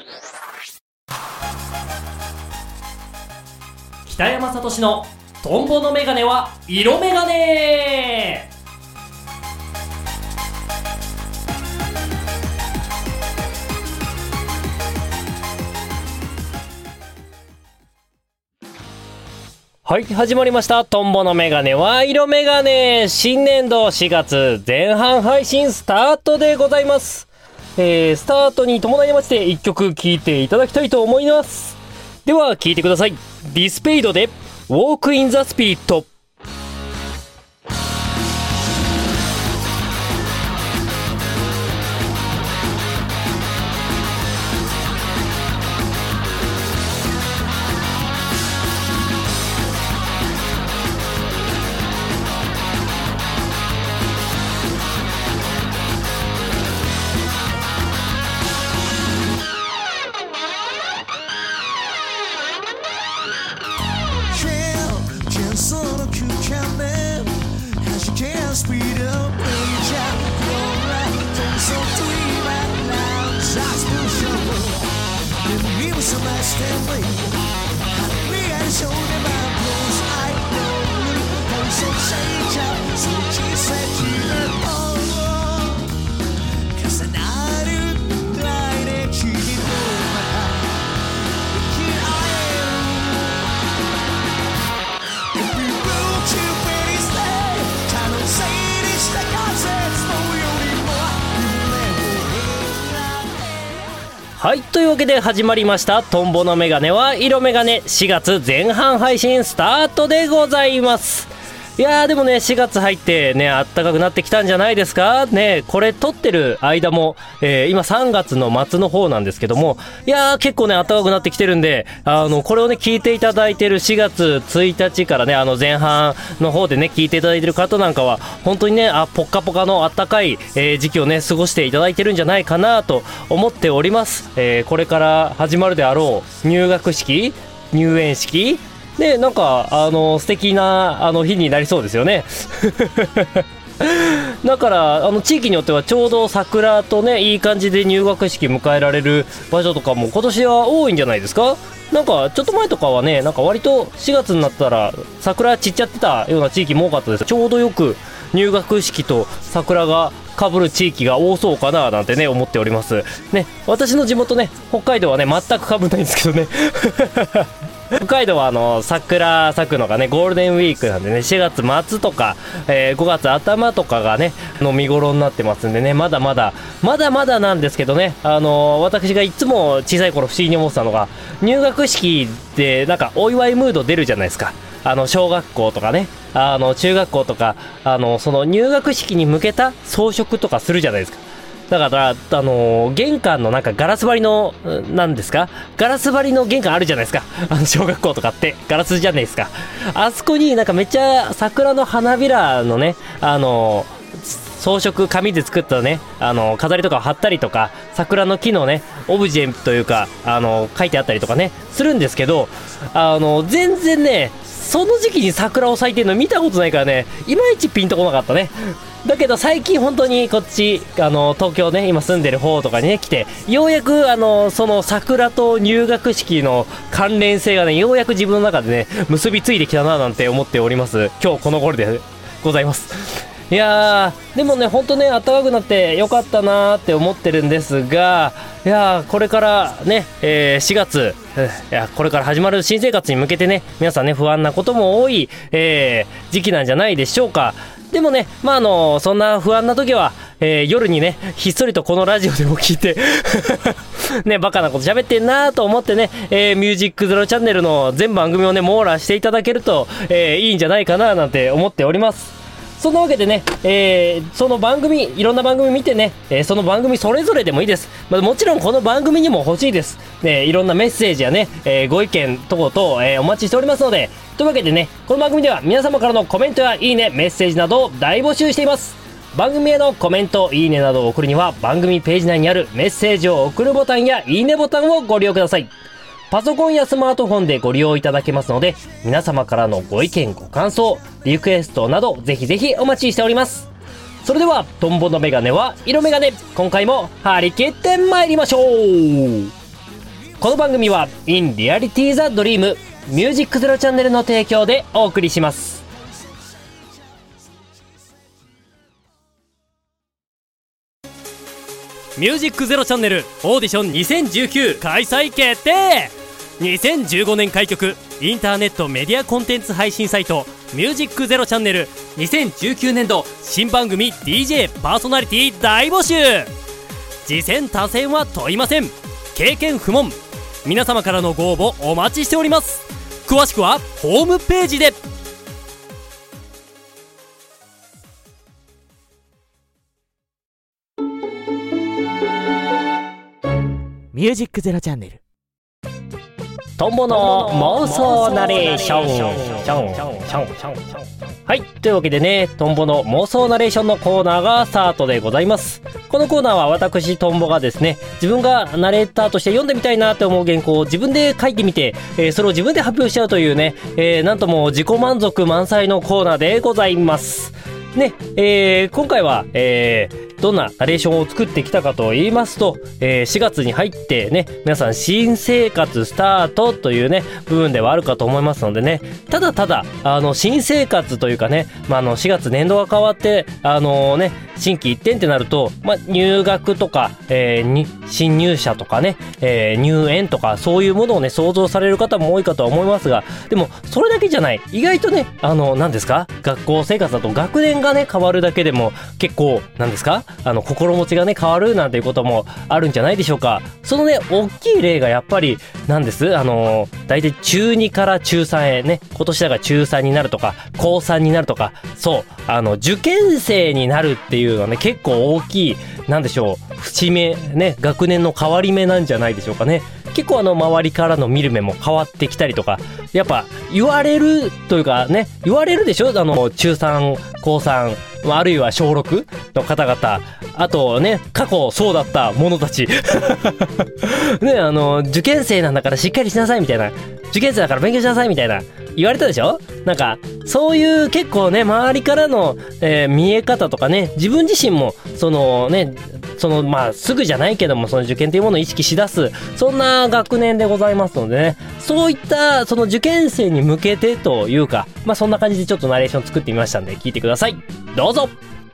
北山聡のトンボのメガネは色メガネ。はい、始まりました。トンボのメガネは色メガネ。新年度4月前半配信スタートでございます。スタートに伴いまして1曲聴いていただきたいと思います。では聴いてください。ディスペイドで Walk in the Spirit。はい、というわけで始まりましたトンボのメガネは色メガネ。4月前半配信スタートでございます。いやーでもね、4月入ってね、暖かくなってきたんじゃないですかね。これ撮ってる間も、今3月の末の方なんですけども、いやー結構ね暖かくなってきてるんで、これをね聞いていただいてる4月1日からね、前半の方でね聞いていただいてる方なんかは本当にね、ポッカポカの暖かい、時期をね過ごしていただいてるんじゃないかなと思っております。これから始まるであろう入学式、入園式で、なんか素敵な日になりそうですよねだから地域によってはちょうど桜とねいい感じで入学式迎えられる場所とかも今年は多いんじゃないですか。なんかちょっと前とかはね、なんか割と4月になったら桜散っちゃってたような地域も多かったです。ちょうどよく入学式と桜が被る地域が多そうかななんてね思っておりますね。私の地元ね北海道はね全く被んないんですけどね北海道は桜咲くのがねゴールデンウィークなんでね、4月末とか、5月頭とかがね見頃になってますんでね、まだまだなんですけどね、私がいつも小さい頃不思議に思ってたのが、入学式でなんかお祝いムード出るじゃないですか。小学校とかね、中学校とかその入学式に向けた装飾とかするじゃないですか。だから玄関のなんかガラス張りのなんですか、ガラス張りの玄関あるじゃないですか。小学校とかってガラスじゃないですか。あそこになんかめっちゃ桜の花びらのね装飾紙で作ったね飾りとかを貼ったりとか、桜の木のねオブジェというか書いてあったりとかねするんですけど、全然ねその時期に桜を咲いてるの見たことないからね、いまいちピンとこなかったね。だけど最近本当にこっち東京ね今住んでる方とかにね来て、ようやくその桜と入学式の関連性がねようやく自分の中でね結びついてきたななんて思っております。今日この頃でございます。いやーでもね本当ね暖かくなってよかったなーって思ってるんですが、いやーこれからね、4月これから始まる新生活に向けてね皆さんね不安なことも多い、時期なんじゃないでしょうか。でもねそんな不安な時は、夜にねひっそりとこのラジオでも聞いてねバカなこと喋ってんなと思ってね、ミュージックゼロチャンネルの全番組をね網羅していただけると、いいんじゃないかななんて思っております。そんなわけでね、その番組いろんな番組見てね、その番組それぞれでもいいです。もちろんこの番組にも欲しいです、いろんなメッセージやね、ご意見等々、お待ちしておりますので、というわけでねこの番組では皆様からのコメントやいいねメッセージなどを大募集しています。番組へのコメントいいねなどを送るには番組ページ内にあるメッセージを送るボタンやいいねボタンをご利用ください。パソコンやスマートフォンでご利用いただけますので、皆様からのご意見ご感想リクエストなどぜひぜひお待ちしております。それではトンボのメガネは色メガネ、今回も張り切って参りましょう。 この番組は In Reality the Dream ミュージックゼロチャンネルの提供でお送りします。ミュージックゼロチャンネルオーディション2019開催決定。2015年開局インターネットメディアコンテンツ配信サイトミュージックゼロチャンネル2019年度新番組 DJ パーソナリティ大募集。次戦他戦は問いません。経験不問。皆様からのご応募お待ちしております。詳しくはホームページで。 ミュージックゼロチャンネルトンボの妄想ナレーション。はい、というわけでね、トンボの妄想ナレーションのコーナーがスタートでございます。このコーナーは私トンボがですね、自分がナレーターとして読んでみたいなと思う原稿を自分で書いてみて、それを自分で発表しちゃうというね、なんとも自己満足満載のコーナーでございますね。今回は、どんなナレーションを作ってきたかと言いますと、4月に入ってね、皆さん新生活スタートというね部分ではあるかと思いますのでね、ただ新生活というかね、4月年度が変わって新規一転ってなると、入学とか、新入社とかね、入園とかそういうものをね想像される方も多いかとは思いますが、でもそれだけじゃない、意外とね何ですか、学校生活だと学年がね変わるだけでも結構何ですか、心持ちがね変わるなんていうこともあるんじゃないでしょうか。そのね大きい例がやっぱりなんです、大体中2から中3へね、今年だから中3になるとか高3になるとか、そう受験生になるっていうのはね結構大きい、なんでしょう、節目ね、学年の変わり目なんじゃないでしょうかね。結構周りからの見る目も変わってきたりとか、やっぱ言われるというかね、言われるでしょ、中3高3あるいは小6の方々、あとね過去そうだった者たちね、受験生なんだからしっかりしなさいみたいな、受験生だから勉強しなさいみたいな言われたでしょ。なんかそういう結構ね周りからの、見え方とかね、自分自身もすぐじゃないけどもその受験というものを意識しだす、そんな学年でございますのでね、そういったその受験生に向けてというか、そんな感じでちょっとナレーション作ってみましたんで聞いてください。どうぞ。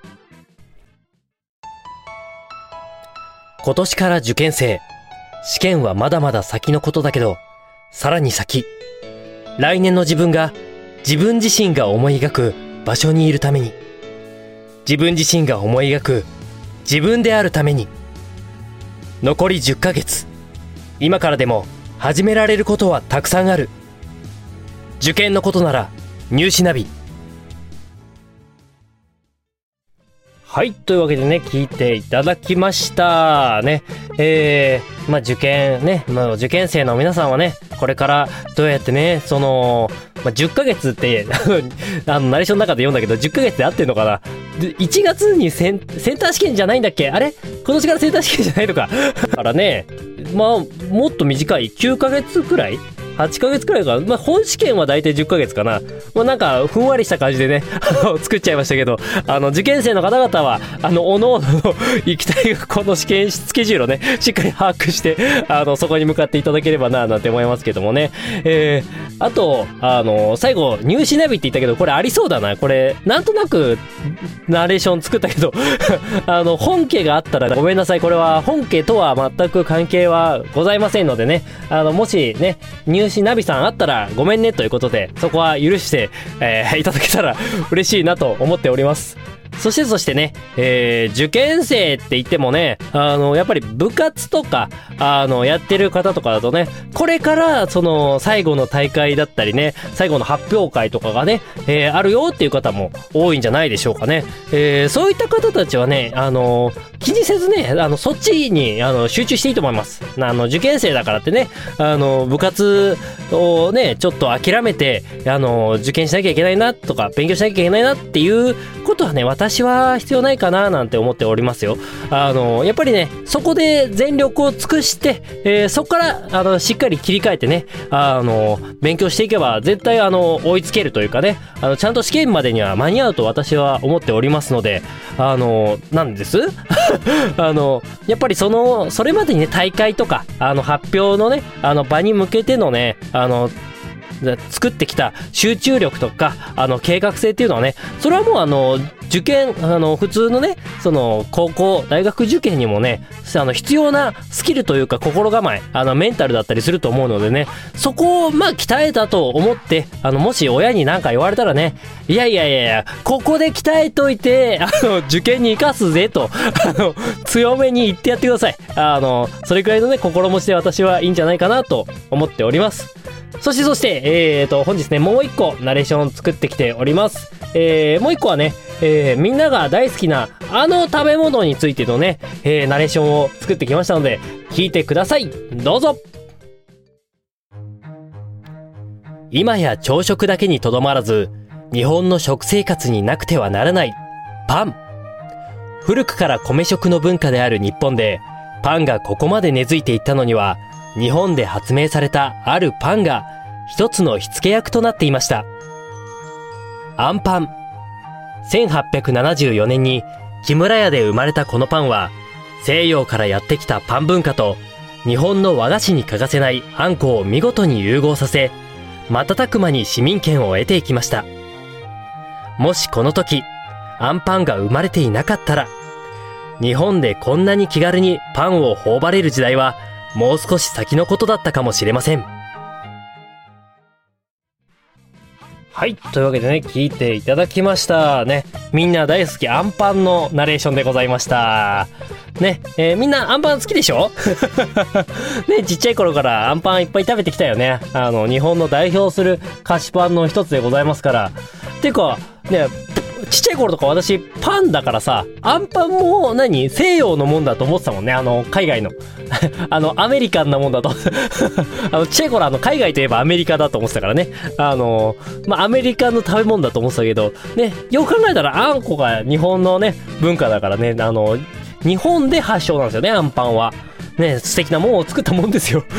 今年から受験生、試験はまだまだ先のことだけど、さらに先、来年の自分が自分自身が思い描く場所にいるために、自分自身が思い描く自分であるために、残り10ヶ月、今からでも始められることはたくさんある。受験のことなら入試ナビ。はい、というわけでね聞いていただきましたね。受験ね、受験生の皆さんはね、これからどうやってね10ヶ月ってナレーションの中で読んだけど10ヶ月で合ってんのかな。1月にセンター試験じゃないんだっけ、あれ今年からセンター試験じゃないのかだからね、もっと短い9ヶ月くらい8ヶ月くらいか、本試験は大体10ヶ月かな。なんかふんわりした感じでね作っちゃいましたけど、受験生の方々は各々の行きたい学校の試験スケジュールをねしっかり把握してそこに向かっていただければななんて思いますけどもね。あと最後入試ナビって言ったけど、これありそうだな。これなんとなくナレーション作ったけど本家があったらごめんなさい。これは本家とは全く関係はございませんのでね、もしね入試ナビさんあったらごめんねということで、そこは許して、いただけたら嬉しいなと思っております。そしてね、受験生って言ってもね、やっぱり部活とかやってる方とかだとね、これから最後の大会だったりね、最後の発表会とかがね、あるよっていう方も多いんじゃないでしょうかね。そういった方たちはね、気にせずね、そっちに集中していいと思います。受験生だからってね、部活をねちょっと諦めて受験しなきゃいけないなとか勉強しなきゃいけないなっていうことはね、私は必要ないかななんて思っておりますよ。やっぱりねそこで全力を尽くして、そこからしっかり切り替えてね勉強していけば絶対追いつけるというかね、ちゃんと試験までには間に合うと私は思っておりますので、なんですやっぱりそれまでにね、大会とか発表のね場に向けてのね作ってきた集中力とか計画性っていうのはね、それはもう受験普通のね高校大学受験にもね必要なスキルというか心構えメンタルだったりすると思うのでね、そこを鍛えたと思ってもし親に何か言われたらね、いやここで鍛えといて受験に生かすぜと強めに言ってやってください。それくらいのね心持ちで私はいいんじゃないかなと思っております。そして、本日ね、もう一個ナレーションを作ってきております。もう一個はね、みんなが大好きな食べ物についてのね、ナレーションを作ってきましたので、聞いてください。どうぞ。今や朝食だけにとどまらず、日本の食生活になくてはならないパン。古くから米食の文化である日本で、パンがここまで根付いていったのには、日本で発明されたあるパンが一つの火付け役となっていました。あんパン。1874年に木村屋で生まれたこのパンは、西洋からやってきたパン文化と日本の和菓子に欠かせないあんこを見事に融合させ、瞬く間に市民権を得ていきました。もしこの時あんパンが生まれていなかったら、日本でこんなに気軽にパンを頬張れる時代はもう少し先のことだったかもしれません。はい、というわけでね、聞いていただきましたね。みんな大好きアンパンのナレーションでございましたね。みんなアンパン好きでしょね、ちっちゃい頃からアンパンいっぱい食べてきたよね。日本の代表する菓子パンの一つでございますから。っていうかね、ちっちゃい頃とか私パンだからさ、アンパンも西洋のもんだと思ってたもんね。海外のアメリカンなもんだとちっちゃい頃海外といえばアメリカだと思ってたからね。アメリカの食べ物だと思ってたけどね、よく考えたらあんこが日本のね文化だからね、日本で発祥なんですよね、アンパンはね。素敵なもんを作ったもんですよ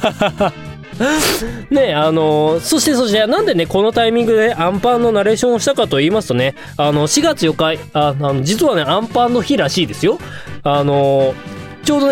ね、そしてなんでねこのタイミングでアンパンのナレーションをしたかと言いますとね、4月4日実はねアンパンの日らしいですよ。ちょうどね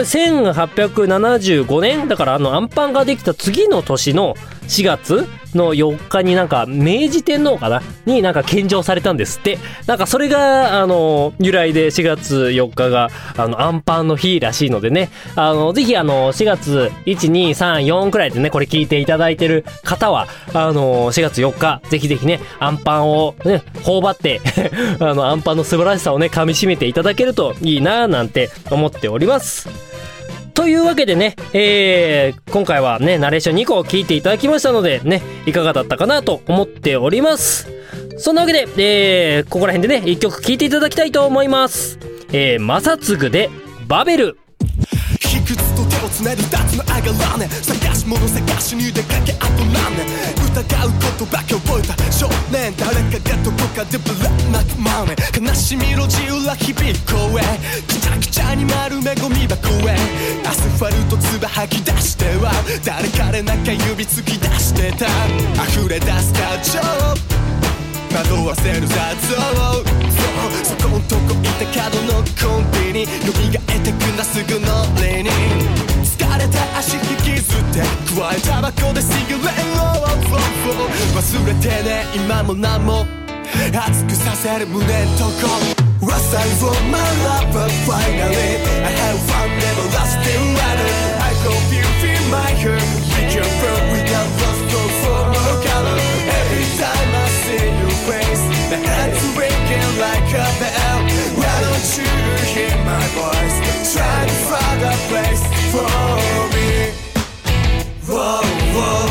1875年だから、アンパンができた次の年の4月の4日に明治天皇かなに献上されたんですって。それが由来で4月4日がアンパンの日らしいのでね、ぜひ4月1、2、3、4くらいでねこれ聞いていただいてる方は4月4日ぜひねアンパンをね頬張ってアンパンの素晴らしさをね噛み締めていただけるといいななんて思っております。というわけでね、今回はねナレーション2個聞いていただきましたのでね、いかがだったかなと思っております。そんなわけで、ここら辺でね1曲聴いていただきたいと思います。マサツグでバベル。 卑屈と手をつないで二つの上がらね、探し物探しに出かけあと何年、疑うことばか覚えた少年、誰かがどこかでぶらなくまね、悲しみの自由ら響く声、くちゃくちゃに丸めゴミ箱へアスファルト唾吐き出しては誰かで中指突き出してた、溢れ出す感情惑わせる雑音、そこんとこいた角のコンビニ蘇ってくんだすぐ乗りに、疲れた足引きずって加えタバコでシガレット忘れてね今も何も熱くさせる胸んとこ Was I for my lover finally I have fun never lost it rather I hope you feel my hurt Be careful we got lost for more color Every time I see your face My head's ringing like a bell Why don't you hear my voice Try to find a place for me Whoa, whoa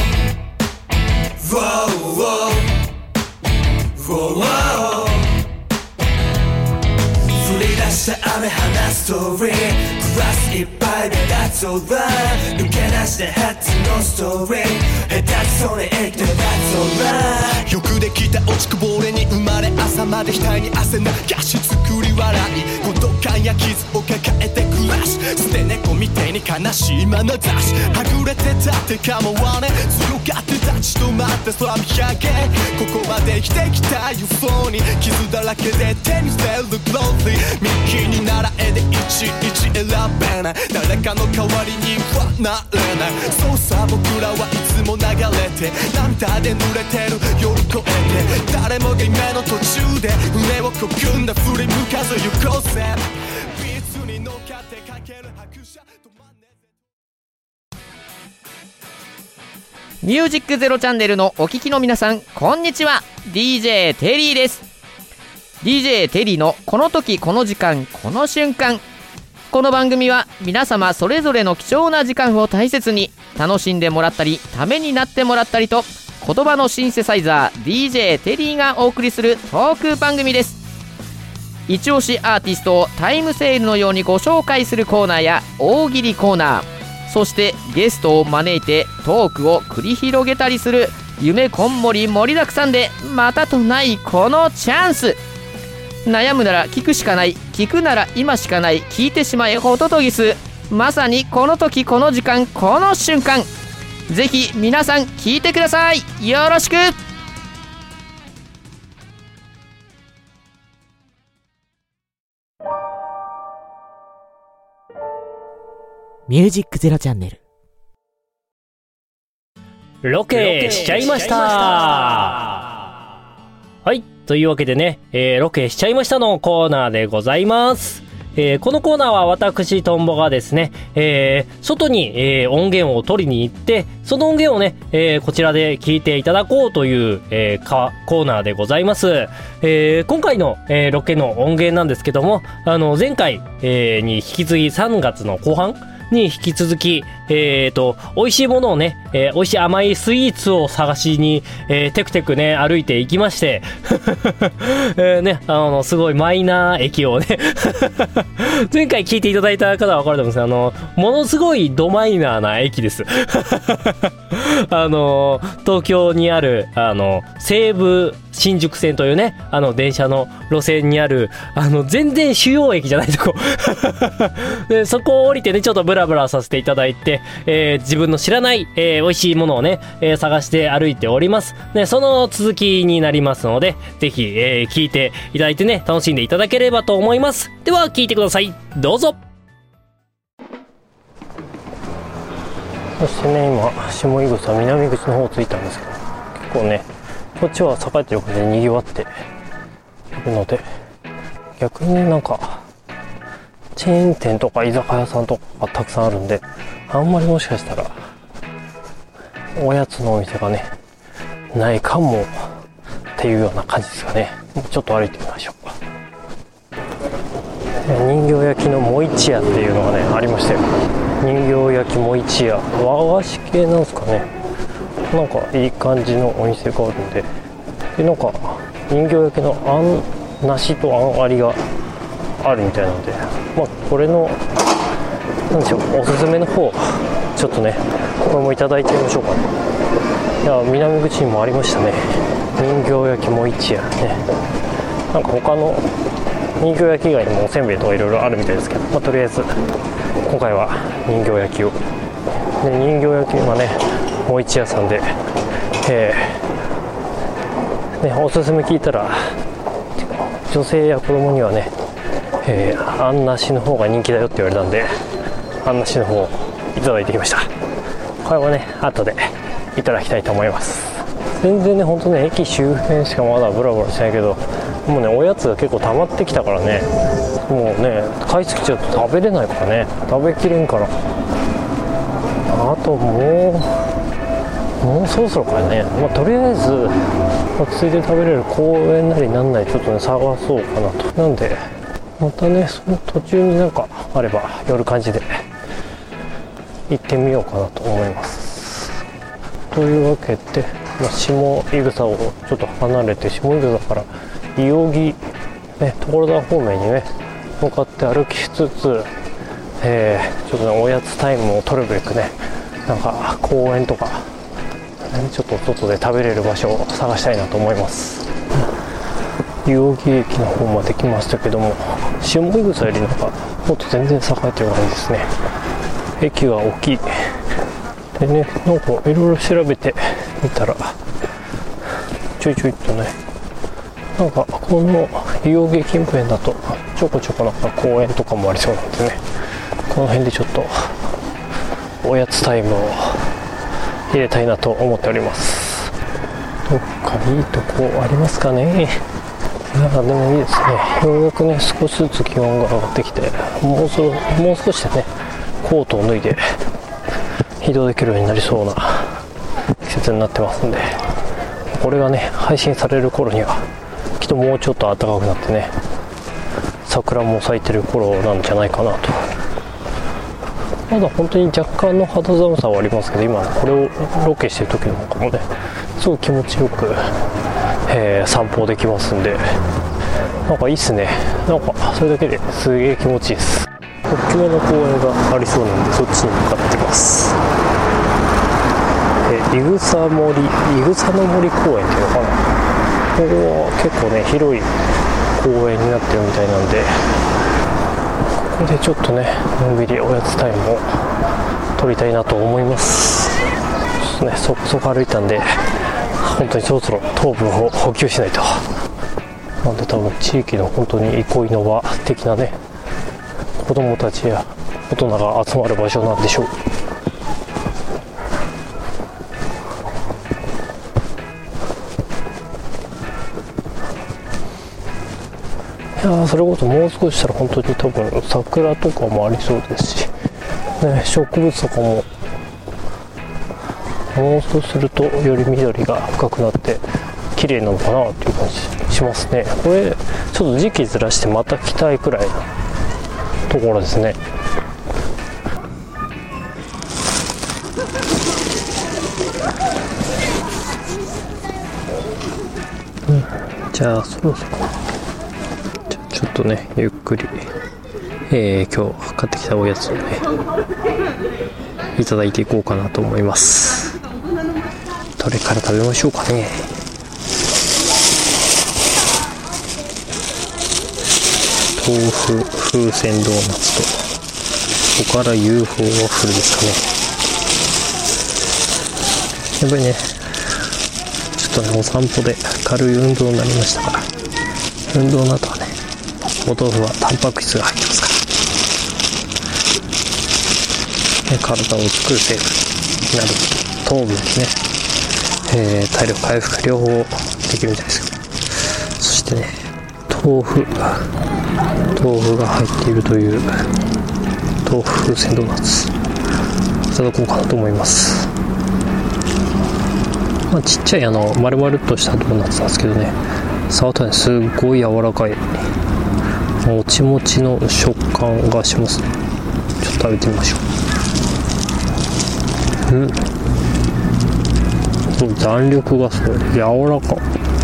Whoa, whoa Whoa, whoa 降り出した雨放すストーリーグラスいっぱいで脱 That's alright 抜け出して初のストーリー下手くそに生きて That's alright よくできた落ちこぼれに生まれ朝まで額に汗流し作り笑い孤独感や傷を抱えて暮らし捨て猫みてえに悲しい眼差しはぐれてたって構わね強がって立ち止まって空見上げここまで生きてきた UFO に傷だらけで手に捨てる Glory 右に習えでいちいち選べない誰かの代わりにはなれないそうさ僕らはいつも流れて涙で濡れてる夜越えて誰もが夢の途中で胸をこくんだ振り向かず行こうぜビーツに乗っかってかける拍車ミュージックゼロチャンネルのお聞きの皆さん、こんにちは。 DJ テリーです。 DJ テリーのこの時この時間この瞬間。この番組は皆様それぞれの貴重な時間を大切に楽しんでもらったりためになってもらったりと言葉のシンセサイザー DJ テリーがお送りするトーク番組です。一押しアーティストをタイムセールのようにご紹介するコーナーや大喜利コーナー、そしてゲストを招いてトークを繰り広げたりする夢こんもり盛りだくさんでまたとないこのチャンス。悩むなら聞くしかない、聞くなら今しかない、聞いてしまえホトトギス。まさにこの時この時間この瞬間、ぜひ皆さん聞いてください。よろしく。 ミュージックゼロチャンネル。 ロケしちゃいました。はい、というわけでね、ロケしちゃいましたのコーナーでございます。このコーナーは私トンボがですね、外に、音源を取りに行ってその音源をね、こちらで聞いていただこうという、コーナーでございます。今回の、ロケの音源なんですけども、前回、に引き継ぎ3月の後半に引き続き、美味しいものをね、美味しい甘いスイーツを探しに、テクテクね歩いていきましてね、すごいマイナー駅をね前回聞いていただいた方は分かると思うんですけど、ものすごいドマイナーな駅です東京にある西武新宿線というね電車の路線にある全然主要駅じゃないとこでそこを降りてねちょっとブラブラさせていただいて、自分の知らない、美味しいものをね、探して歩いております。でその続きになりますのでぜひ、聞いていただいてね楽しんでいただければと思います。では聞いてください、どうぞ。そしてね今下井口は南口の方着いたんですけど、結構ねこっちは栄えてる感じでにぎわっているので、逆になんかチェーン店とか居酒屋さんとかがたくさんあるんで、あんまりもしかしたらおやつのお店がねないかもっていうような感じですかね。ちょっと歩いてみましょう。人形焼きのもいち屋っていうのがねありましたよ。人形焼きもいち屋、和菓子系なんですかね。なんかいい感じのお店があるんで、なんか人形焼きのあんなしとあんありがあるみたいなので、これのなんでしょう、おすすめの方ちょっとねこれもいただいてみましょうか。いや南口にもありましたね、人形焼きもいち屋ね。なんか他の人形焼き以外にもおせんべいとかいろいろあるみたいですけど、とりあえず今回は人形焼きをで、人形焼きはねもいち屋さんで、おすすめ聞いたら女性や子供にはね、あんなしの方が人気だよって言われたんで、あんなしの方をいただいてきました。これはね後でいただきたいと思います。全然ねほんとね駅周辺しかまだブラブラしてないけど、もうねおやつが結構溜まってきたからね、もうね買いすぎちゃうと食べれないからね、食べきれんから、あともうそろそろからね、とりあえず、ついで食べれる公園なりなんなりちょっとね探そうかなと。なんでまたねその途中になんかあれば寄る感じで行ってみようかなと思います。というわけで、下井草をちょっと離れて下井草から伊予木、所沢方面にね向かって歩きつつ、 ちょっとねおやつタイムを取るべくね、なんか公園とかちょっと外で食べれる場所を探したいなと思います。代々木駅の方まで来ましたけども、下井草よりなんかもっと全然栄えてる感じですね。駅が大きいでね、なんかいろいろ調べてみたらちょいちょいっとね、なんかこの代々木近辺だとちょこちょこなんか公園とかもありそうなんでね、この辺でちょっとおやつタイムを入れたいなと思っております。どっかいいとこありますかね。いやでもいいですね。ようやくね少しずつ気温が上がってきて、もう少しでねコートを脱いで移動できるようになりそうな季節になってますんで、これがね配信される頃にはきっともうちょっと暖かくなってね、桜も咲いてる頃なんじゃないかなと。まだ本当に若干の肌寒さはありますけど、今これをロケしてる時なんかもねすごく気持ちよく、散歩できますんで、なんかいいっすね。なんかそれだけですげえ気持ちいいです。大きめの公園がありそうなんで、そっちに向かってます。いぐさの森公園っていうのかな。ここは結構ね広い公園になってるみたいなんで、ここでちょっとねのんびりおやつタイムを取りたいなと思います。ちょっとねそこそこ歩いたんで、本当にそろそろ糖分を補給しないと。なんで多分地域の本当に憩いの場的なね、子供たちや大人が集まる場所なんでしょう。いやそれこそもう少ししたら本当に多分桜とかもありそうですし、ね、植物とかももう少しするとより緑が深くなって綺麗なのかなっていう感じしますね。これちょっと時期ずらしてまた来たいくらいなところですね。じゃあそろそろちょっとねゆっくり、今日買ってきたおやつをねいただいていこうかなと思います。どれから食べましょうかね。豆腐風船ドーナツとおから UFO ワッフルですかね。やっぱりねちょっとねお散歩で軽い運動になりましたから、運動の後はねお豆腐はタンパク質が入ってますから、体を作る成分になる糖分ですね、体力回復両方できるみたいですけど、そしてね豆腐が入っているという豆腐風船ドーナツいただこうかなと思います。ちっちゃい丸々っとしたドーナツなんですけどね、触ったらすっごい柔らかいもちもちの食感がしますね。ちょっと食べてみましょう。弾力がすごい柔らか。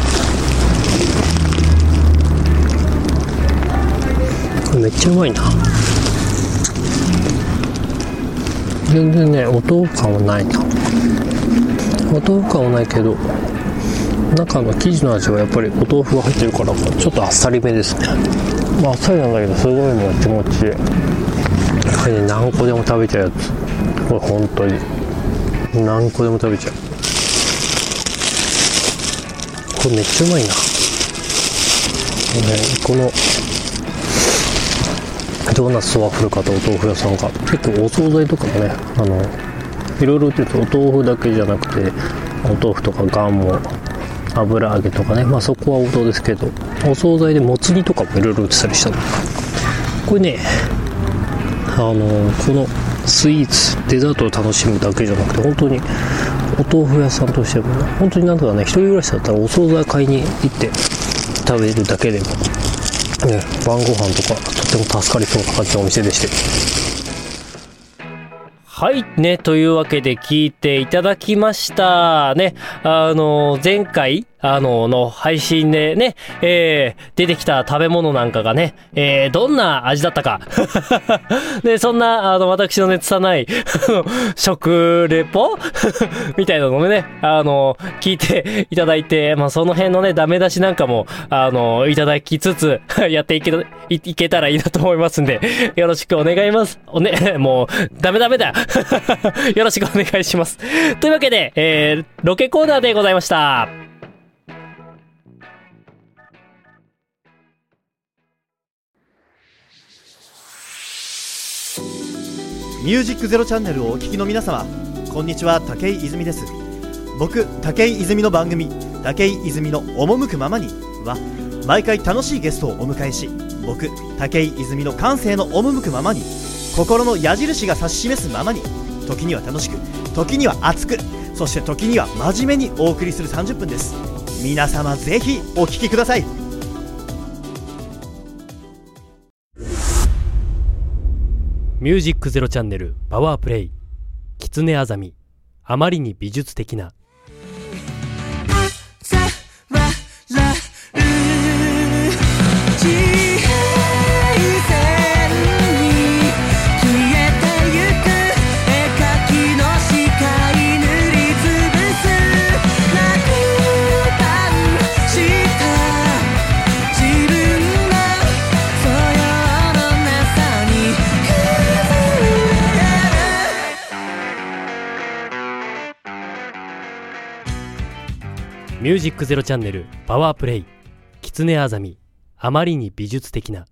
これめっちゃうまいな。全然ねお豆腐感はないな。お豆腐感はないけど中の生地の味はやっぱりお豆腐が入ってるからちょっとあっさりめですね。あっさりなんだけどすごいもちもちで、これね何個でも食べちゃうやつ。これ本当に何個でも食べちゃう。これめっちゃうまいな。このドーナツとワッフル買ったお豆腐屋さんが結構お惣菜とかもねいろいろ売ってると、お豆腐だけじゃなくてお豆腐とかガンも油揚げとかね、そこは王道ですけど、お惣菜でもつ煮とかもいろいろ売ってたりしたの。これねこのスイーツデザートを楽しむだけじゃなくて、本当にお豆腐屋さんとしても本当になんとかね、一人暮らしだったらお惣菜買いに行って食べるだけでもね、晩ご飯とかとても助かりそうな感じのお店でして。 はいね、というわけで聞いていただきましたね。前回の配信でね、出てきた食べ物なんかがね、どんな味だったか。で、そんな、私のね、拙い、食レポみたいなのをね、聞いていただいて、まあ、その辺のね、ダメ出しなんかも、いただきつつ、やっていけたらいいなと思いますんで、よろしくお願いします。もう、ダメだ。よろしくお願いします。というわけで、ロケコーナーでございました。 ミュージックゼロチャンネルをお聞きの皆様、こんにちは。武井泉です。僕、武井泉の番組、武井泉の赴くままには、毎回楽しいゲストをお迎えし、僕、武井泉の感性の赴くままに、心の矢印が指し示すままに、時には楽しく、時には熱く、そして時には真面目にお送りする30分です。皆様ぜひお聞きください。 ミュージックゼロチャンネルパワープレイ、キツネアザミ、あまりに美術的な。ミュージックゼロチャンネルパワープレイ、キツネアザミ、あまりに美術的な。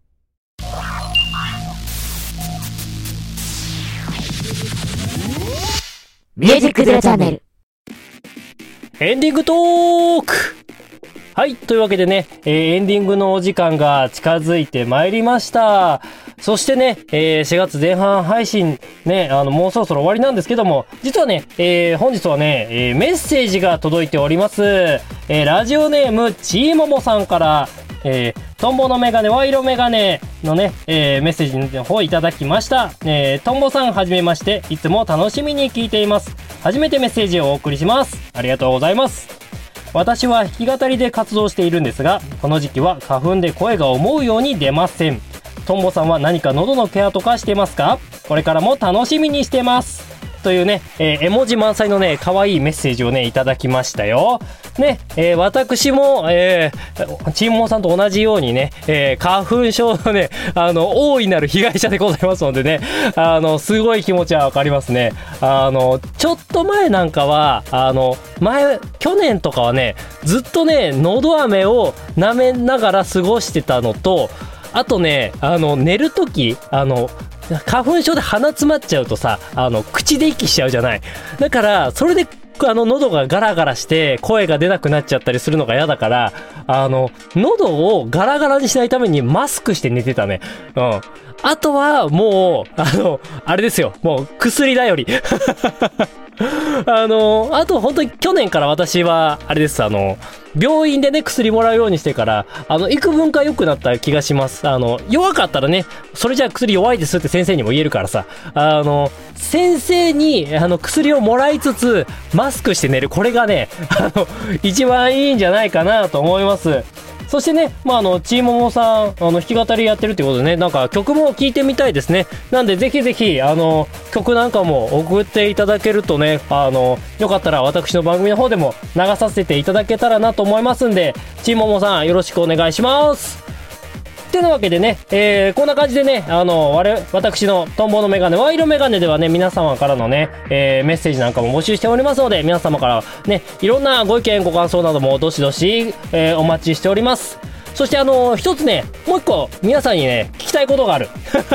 ミュージックゼロチャンネルエンディングトーク。はい、というわけでね、エンディングのお時間が近づいてまいりました。そしてね、4月前半配信ね、もうそろそろ終わりなんですけども、実はね、本日はね、メッセージが届いております。ラジオネームちーももさんから、トンボのメガネは色メガネのね、メッセージの方いただきました。トンボさんはじめまして、いつも楽しみに聞いています。初めてメッセージをお送りします。ありがとうございます。私は弾き語りで活動しているんですが、この時期は花粉で声が思うように出ません。トンボさんは何か喉のケアとかしてますか？これからも楽しみにしてます。というね、絵文字満載のね、可愛いメッセージをね、いただきましたよ。ね、私も、チーモンさんと同じようにね、花粉症のね、大いなる被害者でございますのでね、すごい気持ちはわかりますね。ちょっと前なんかは、去年とかはね、ずっとね、のど飴を舐めながら過ごしてたのと、あとね、寝るとき、花粉症で鼻詰まっちゃうとさ、口で息しちゃうじゃない。だから、それで、喉がガラガラして声が出なくなっちゃったりするのが嫌だから、喉をガラガラにしないためにマスクして寝てたね。うん。あとは、もう、あれですよ。もう、薬だより。あと本当に去年から私は、あれです、病院でね、薬もらうようにしてから、幾分か良くなった気がします。弱かったらね、それじゃあ薬弱いですって先生にも言えるからさ、先生に、薬をもらいつつ、マスクして寝る。これがね、一番いいんじゃないかなと思います。そしてね、チーモモさん、弾き語りやってるってことでね、なんか曲も聴いてみたいですね。なんで、ぜひぜひ、曲なんかも送っていただけるとね、よかったら私の番組の方でも流させていただけたらなと思いますんで、チーモモさん、よろしくお願いします。ってなわけでね、こんな感じでね、私のトンボのメガネ、ワイロメガネではね、皆様からのね、メッセージなんかも募集しておりますので、皆様からね、いろんなご意見、ご感想などもどしどし、お待ちしております。そして一つね、もう一個、皆さんにね、聞きたいことがある。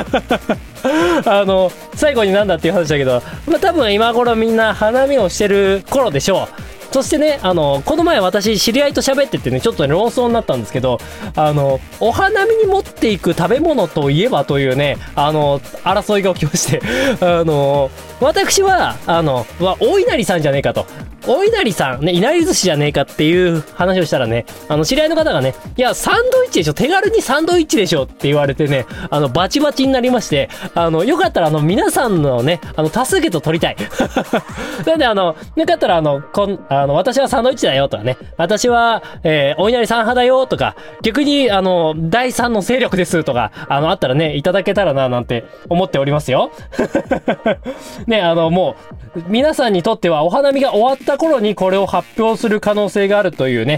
最後になんだっていう話だけど、多分今頃みんな花見をしてる頃でしょう。そしてね、この前私知り合いと喋っててね、ちょっと、ね、論争になったんですけど、お花見に持っていく食べ物といえばというね、争いが起きまして、私は、お稲荷さんじゃねえかと。 お稲荷さん、ね、いなり寿司じゃねえかっていう話をしたらね、知り合いの方がね、いや、サンドイッチでしょ、手軽にサンドイッチでしょって言われてね、バチバチになりまして、よかったら皆さんのね、多数決を取りたい。なんでよかったら私はサンドイッチだよとかね、私は、お稲荷さん派だよとか、逆に第三の勢力ですとか、あったらね、いただけたらな、なんて思っておりますよ。ね、もう、皆さんにとってはお花見が終わった頃にこれを発表する可能性があるというね。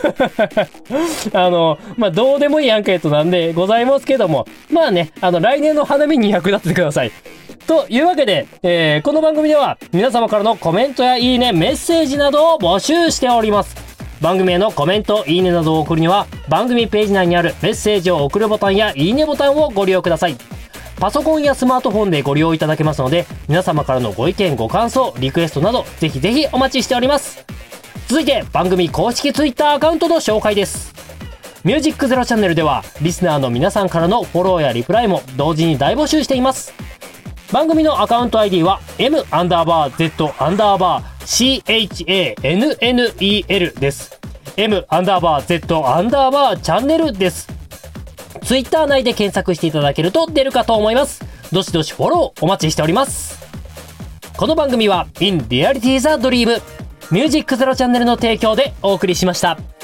まあ、どうでもいいアンケートなんでございますけども、まあね、来年の花見に役立ててください。というわけで、この番組では皆様からのコメントやいいね、メッセージなどを募集しております。番組へのコメント、いいねなどを送るには、番組ページ内にあるメッセージを送るボタンやいいねボタンをご利用ください。パソコンやスマートフォンでご利用いただけますので、皆様からのご意見、ご感想、リクエストなど、ぜひぜひお待ちしております。続いて、番組公式ツイッターアカウントの紹介です。ミュージックゼロチャンネルでは、リスナーの皆さんからのフォローやリプライも同時に大募集しています。番組のアカウント ID は、M_Z_CHANNEL です。M_Z_チャンネルです。ツイッター内で検索していただけると出るかと思います。どしどしフォローお待ちしております。この番組は In Reality the Dream ミュージックゼロチャンネルの提供でお送りしました。